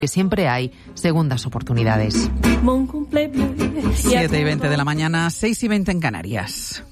que siempre hay segundas oportunidades. 7:20 de la mañana, 6:20 en Canarias.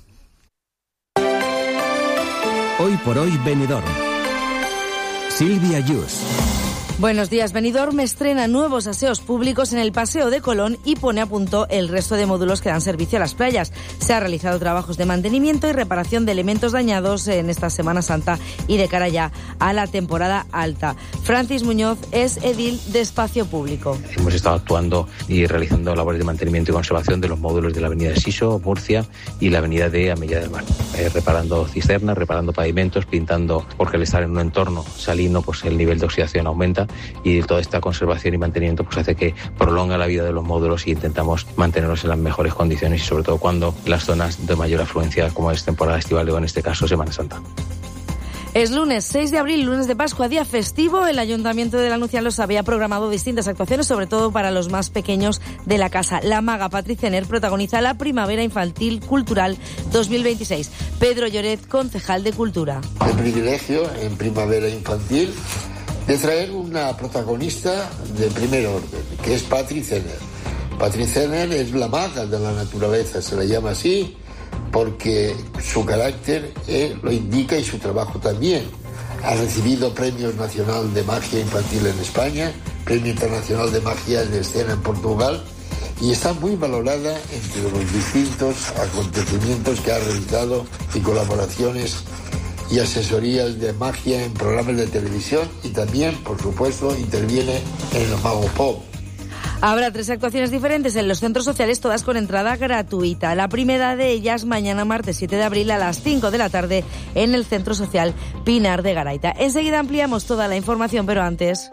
Hoy por hoy, Benidorm. Silvia Yus. Buenos días. Benidorm estrena nuevos aseos públicos en el Paseo de Colón y pone a punto el resto de módulos que dan servicio a las playas. Se han realizado trabajos de mantenimiento y reparación de elementos dañados en esta Semana Santa y de cara ya a la temporada alta. Francis Muñoz es edil de Espacio Público. Hemos estado actuando y realizando labores de mantenimiento y conservación de los módulos de la avenida de Siso, Murcia y la avenida de Amella del Mar. Reparando cisternas, reparando pavimentos, pintando, porque al estar en un entorno salino, pues el nivel de oxidación aumenta. Y toda esta conservación y mantenimiento pues hace que prolonga la vida de los módulos y intentamos mantenerlos en las mejores condiciones y sobre todo cuando las zonas de mayor afluencia como es temporada estival o en este caso Semana Santa. Es lunes 6 de abril, lunes de Pascua, día festivo. El Ayuntamiento de La Nucía había programado distintas actuaciones, sobre todo para los más pequeños de la casa. La maga Patricia Ner protagoniza la Primavera Infantil Cultural 2026. Pedro Lloret, concejal de Cultura. El privilegio en Primavera Infantil de traer una protagonista de primer orden, que es Patricia Ner. Patricia Ner es la maga de la naturaleza, se la llama así porque su carácter lo indica y su trabajo también. Ha recibido premios nacional de magia infantil en España, premio internacional de magia en escena en Portugal y está muy valorada entre los distintos acontecimientos que ha realizado y colaboraciones y asesorías de magia en programas de televisión y también, por supuesto, interviene en el Mago Pop. Habrá 3 actuaciones diferentes en los centros sociales, todas con entrada gratuita. La primera de ellas mañana martes 7 de abril a las 5 de la tarde en el Centro Social Pinar de Garaita. Enseguida ampliamos toda la información, pero antes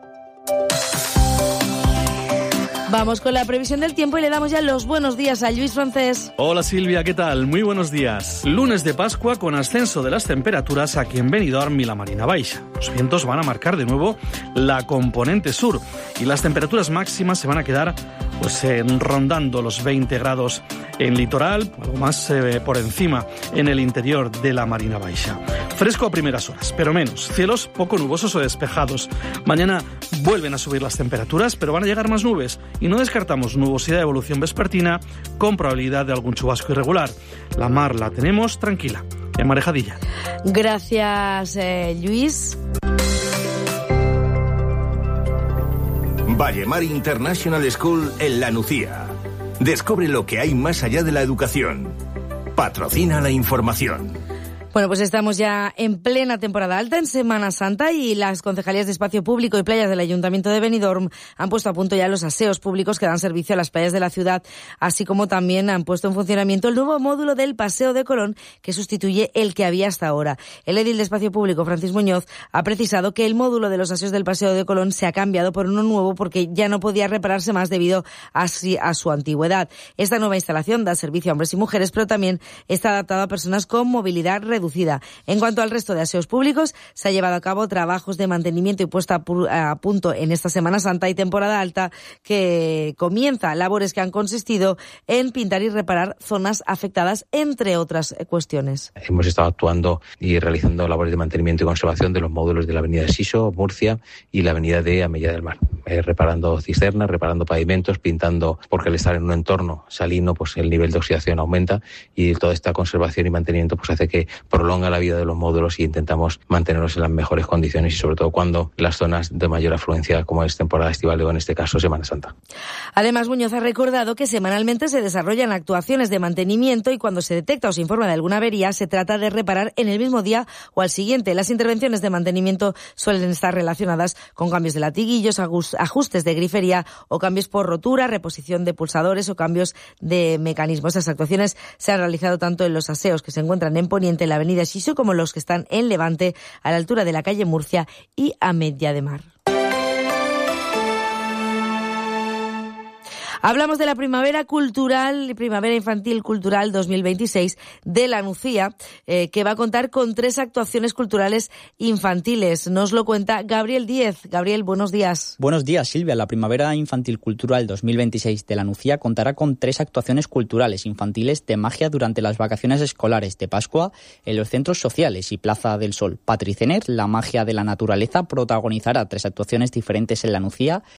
vamos con la previsión del tiempo y le damos ya los buenos días a Lluís Francés. Hola Silvia, ¿qué tal? Muy buenos días. Lunes de Pascua con ascenso de las temperaturas aquí en Benidorm y la Marina Baixa. Los vientos van a marcar de nuevo la componente sur y las temperaturas máximas se van a quedar rondando los 20 grados en litoral, algo más por encima en el interior de la Marina Baixa. Fresco a primeras horas, pero menos. Cielos poco nubosos o despejados. Mañana vuelven a subir las temperaturas, pero van a llegar más nubes y no descartamos nubosidad de evolución vespertina con probabilidad de algún chubasco irregular. La mar la tenemos tranquila, en Marejadilla. Gracias, Lluís. Vallemar International School en La Nucía. Descubre lo que hay más allá de la educación. Patrocina la información. Bueno, pues estamos ya en plena temporada alta, en Semana Santa, y las concejalías de Espacio Público y Playas del Ayuntamiento de Benidorm han puesto a punto ya los aseos públicos que dan servicio a las playas de la ciudad, así como también han puesto en funcionamiento el nuevo módulo del Paseo de Colón que sustituye el que había hasta ahora. El edil de Espacio Público, Francis Muñoz, ha precisado que el módulo de los aseos del Paseo de Colón se ha cambiado por uno nuevo porque ya no podía repararse más debido a su antigüedad. Esta nueva instalación da servicio a hombres y mujeres, pero también está adaptada a personas con movilidad reducida. En cuanto al resto de aseos públicos, se ha llevado a cabo trabajos de mantenimiento y puesta a punto en esta Semana Santa y temporada alta, que comienza labores que han consistido en pintar y reparar zonas afectadas, entre otras cuestiones. Hemos estado actuando y realizando labores de mantenimiento y conservación de los módulos de la avenida de Siso, Murcia y la avenida de Amella del Mar. Reparando cisternas, reparando pavimentos, pintando, porque al estar en un entorno salino, pues el nivel de oxidación aumenta y toda esta conservación y mantenimiento pues hace que prolonga la vida de los módulos y intentamos mantenerlos en las mejores condiciones y sobre todo cuando las zonas de mayor afluencia como es temporada estival o en este caso Semana Santa. Además, Muñoz ha recordado que semanalmente se desarrollan actuaciones de mantenimiento y cuando se detecta o se informa de alguna avería se trata de reparar en el mismo día o al siguiente. Las intervenciones de mantenimiento suelen estar relacionadas con cambios de latiguillos, ajustes de grifería o cambios por rotura, reposición de pulsadores o cambios de mecanismos. Estas actuaciones se han realizado tanto en los aseos que se encuentran en Poniente, en la avenida Siso, como los que están en Levante, a la altura de la calle Murcia y a Amella de Mar. Hablamos de la Primavera Cultural, Primavera Infantil Cultural 2026 de la Nucía, que va a contar con 3 actuaciones culturales infantiles. Nos lo cuenta Gabriel Díez. Gabriel, buenos días. Buenos días, Silvia. La Primavera Infantil Cultural 2026 de la Nucía contará con 3 actuaciones culturales infantiles de magia durante las vacaciones escolares de Pascua en los centros sociales y Plaza del Sol. Patricener, la magia de la naturaleza, protagonizará 3 actuaciones diferentes en la Nucía